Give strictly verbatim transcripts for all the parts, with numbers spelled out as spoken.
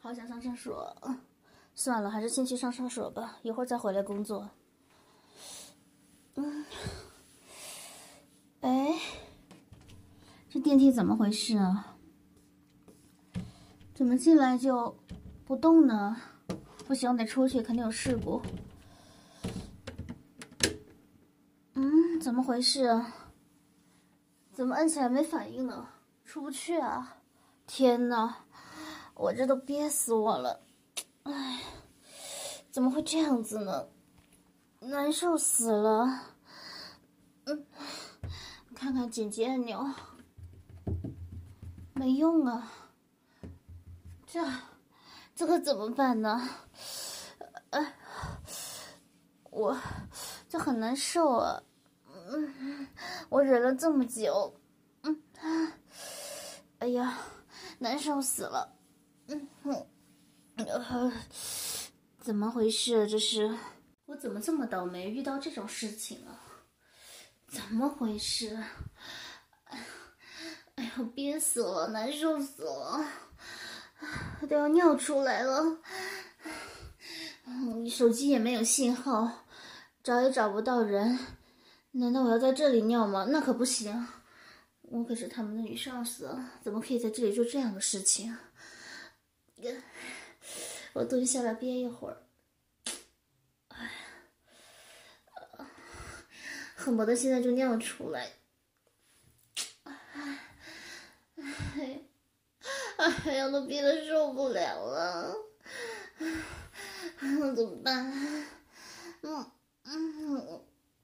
好想上厕所，算了，还是先去上厕所吧，一会儿再回来工作。嗯，哎，这电梯怎么回事啊？怎么进来就不动呢？不行，我得出去，肯定有事故。嗯，怎么回事啊？怎么摁起来没反应呢？出不去啊！天哪，我这都憋死我了！哎，怎么会这样子呢？难受死了！嗯，看看紧急按钮，没用啊！这这可怎么办呢？哎，我这很难受啊！嗯，我忍了这么久，嗯，哎呀，难受死了！嗯哼，呃，怎么回事？这是我怎么这么倒霉，遇到这种事情啊？怎么回事？哎呦，憋死了，难受死了，都要尿出来了。嗯，手机也没有信号，找也找不到人。难道我要在这里尿吗？那可不行，我可是他们的女上司，怎么可以在这里做这样的事情？我蹲下来憋一会儿，哎，恨不得现在就尿出来。哎，哎呀，都憋得受不了了，那怎么办？嗯嗯，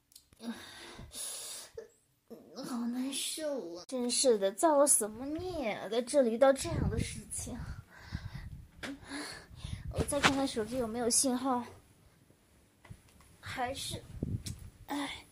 好难受啊！真是的，造了什么孽啊，在这里遇到这样的事情。我再看看手机有没有信号，还是，哎，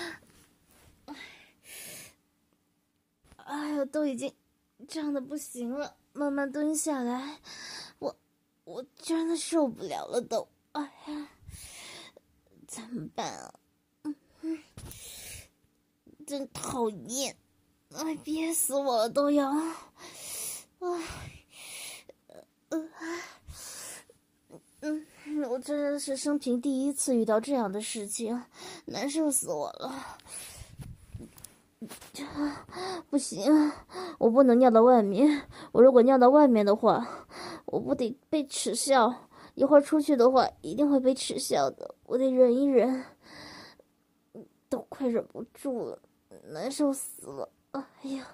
哎呀，都已经胀得不行了，慢慢蹲下来，我我真的受不了了都，哎呀，怎么办啊？嗯嗯，真讨厌，哎，憋死我了都要，哎，呃，嗯，我真的是生平第一次遇到这样的事情，难受死我了。不行，我不能尿到外面。我如果尿到外面的话，我不得被耻笑。一会儿出去的话，一定会被耻笑的。我得忍一忍，都快忍不住了，难受死了。哎呀，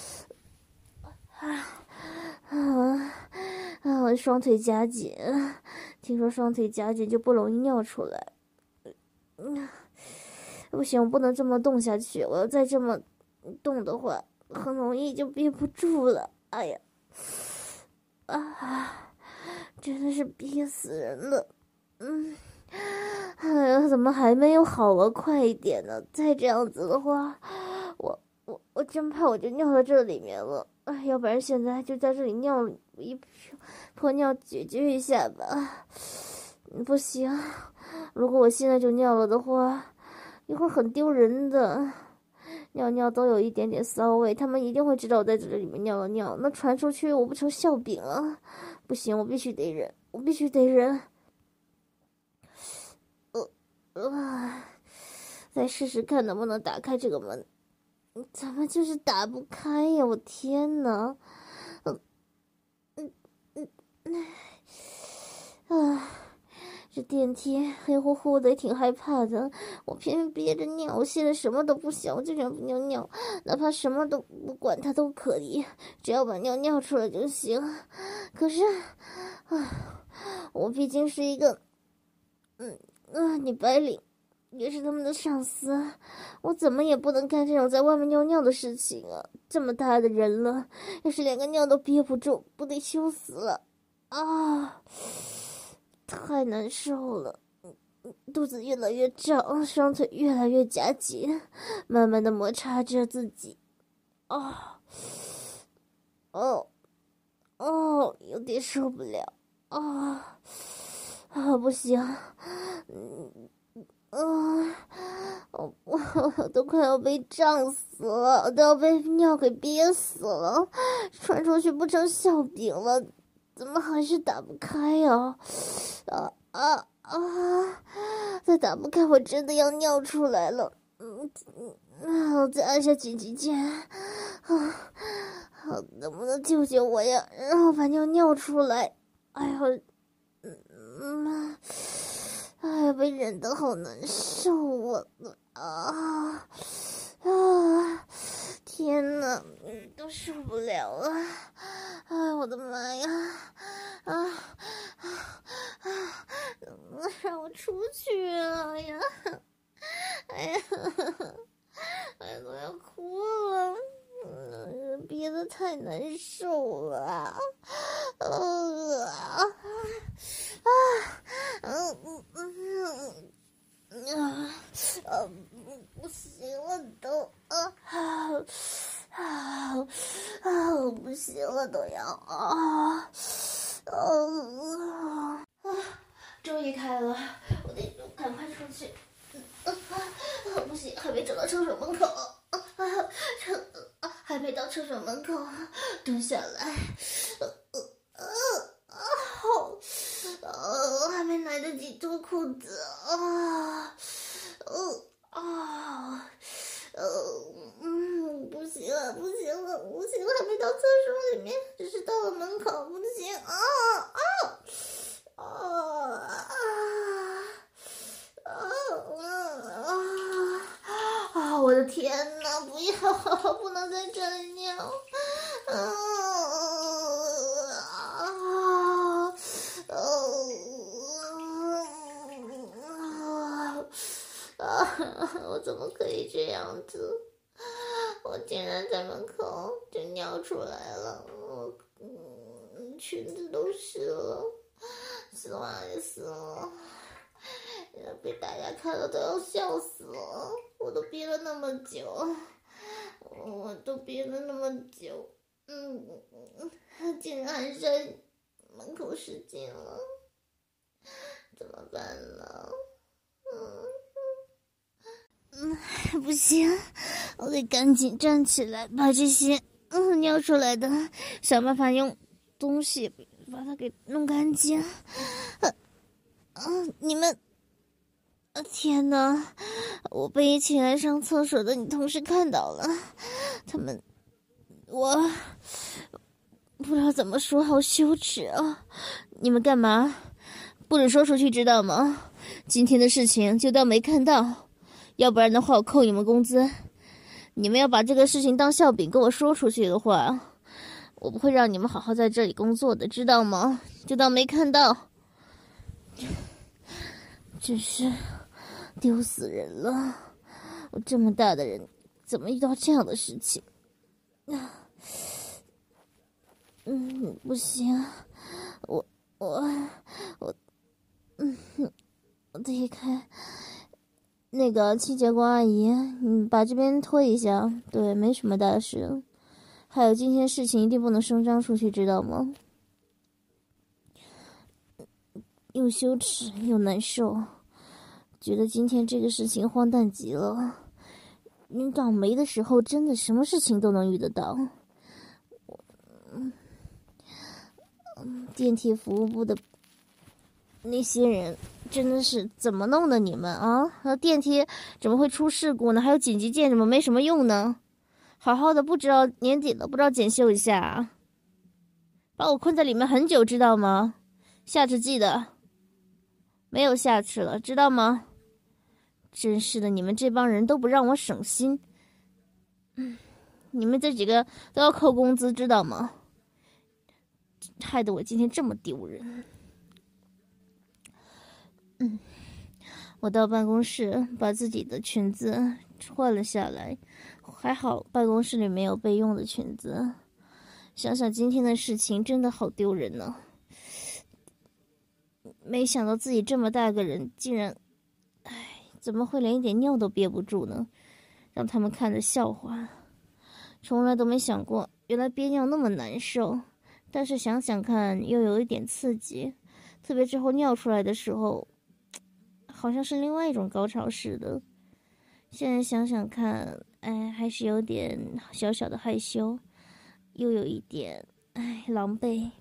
啊啊啊！双腿夹紧，听说双腿夹紧就不容易尿出来。嗯。不行，我不能这么动下去。我要再这么动的话，很容易就憋不住了。哎呀，啊，真的是憋死人了。嗯，哎呀，怎么还没有好啊？快一点呢！再这样子的话，我我我真怕我就尿到这里面了。哎，要不然现在就在这里尿一泼尿解决一下吧。不行，如果我现在就尿了的话，一会儿很丢人的，尿尿都有一点点骚味，他们一定会知道我在这里面尿了尿，那传出去我不成笑柄了。不行，我必须得忍，我必须得忍。呃呃，再试试看能不能打开这个门，怎么就是打不开呀？我天哪！嗯嗯嗯，啊。这电梯黑乎乎的，也挺害怕的。我偏偏憋着尿，我现在什么都不想，我就想尿尿，哪怕什么都不管它都可以，只要把尿尿出来就行。可是，啊，我毕竟是一个，嗯啊，女白领，也是他们的上司，我怎么也不能干这种在外面尿尿的事情啊！这么大的人了，要是连个尿都憋不住，不得羞死了啊！太难受了，肚子越来越胀，双腿越来越夹紧，慢慢的摩擦着自己。啊，哦，哦，有点受不了。啊，啊，不行，嗯，啊，我我都快要被胀死了，都要被尿给憋死了，传出去不成笑柄了。 怎么还是打不开呀？啊啊啊！再打不开，我真的要尿出来了。嗯嗯，我再按下紧急键。啊，好，能不能救救我呀？让我把尿尿出来。哎呀，嗯嗯，哎呀，被忍得好难受啊！啊啊！天哪，都受不了了！哎，我的妈呀！啊啊啊！让我出去啊！哎呀，哎呀，哎呀，都要哭了！嗯，憋得太难受了啊！呃啊啊嗯嗯嗯。啊啊！不行了都啊啊啊！我不行了都要啊啊！终于开了，我得赶快出去。啊啊！不行，还没走到厕所门口。啊啊！厕啊还没到厕所门口，蹲下来。呃呃啊！好。呃，还没来得及脱裤子啊！呃啊，呃，嗯，不行了，不行了，不行了，还没到厕所里面，只是到了门口，不行啊啊啊啊啊啊！啊！我的天哪！不要，不能在这里尿！啊啊！啊！啊！我怎么可以这样子？我竟然在门口就尿出来了，我嗯，裙子都湿了，丝袜也湿了，被大家看到都要笑死了。我都憋了那么久，我都憋了那么久，嗯，竟然还在门口失禁了，怎么办呢？嗯，嗯，不行，我得赶紧站起来，把这些嗯尿出来的想办法用东西把它给弄干净。啊啊！你们，啊天哪！我被一起来上厕所的女同事看到了，他们，我不知道怎么说，好羞耻啊！你们干嘛？不准说出去，知道吗？今天的事情就当没看到，要不然的话我扣你们工资。你们要把这个事情当笑柄跟我说出去的话，我不会让你们好好在这里工作的，知道吗？就当没看到。真是丢死人了！我这么大的人，怎么遇到这样的事情？嗯，不行，我我我，嗯，我得开。那个清洁工阿姨，你把这边拖一下。对，没什么大事。还有今天事情一定不能声张出去，知道吗？又羞耻又难受，觉得今天这个事情荒诞极了。你倒霉的时候，真的什么事情都能遇得到。嗯，电梯服务部的那些人真的是怎么弄的你们啊？那电梯怎么会出事故呢？还有紧急键怎么没什么用呢？好好的不知道年底了，不知道检修一下啊？把我困在里面很久，知道吗？下次记得。没有下次了，知道吗？真是的，你们这帮人都不让我省心。嗯，你们这几个都要扣工资，知道吗？害得我今天这么丢人。嗯，我到办公室把自己的裙子换了下来，还好办公室里没有备用的裙子。想想今天的事情，真的好丢人呢。没想到自己这么大个人，竟然，唉，怎么会连一点尿都憋不住呢？让他们看着笑话。从来都没想过，原来憋尿那么难受。但是想想看，又有一点刺激。特别之后尿出来的时候，好像是另外一种高潮似的。现在想想看，哎，还是有点小小的害羞，又有一点，哎，狼狈。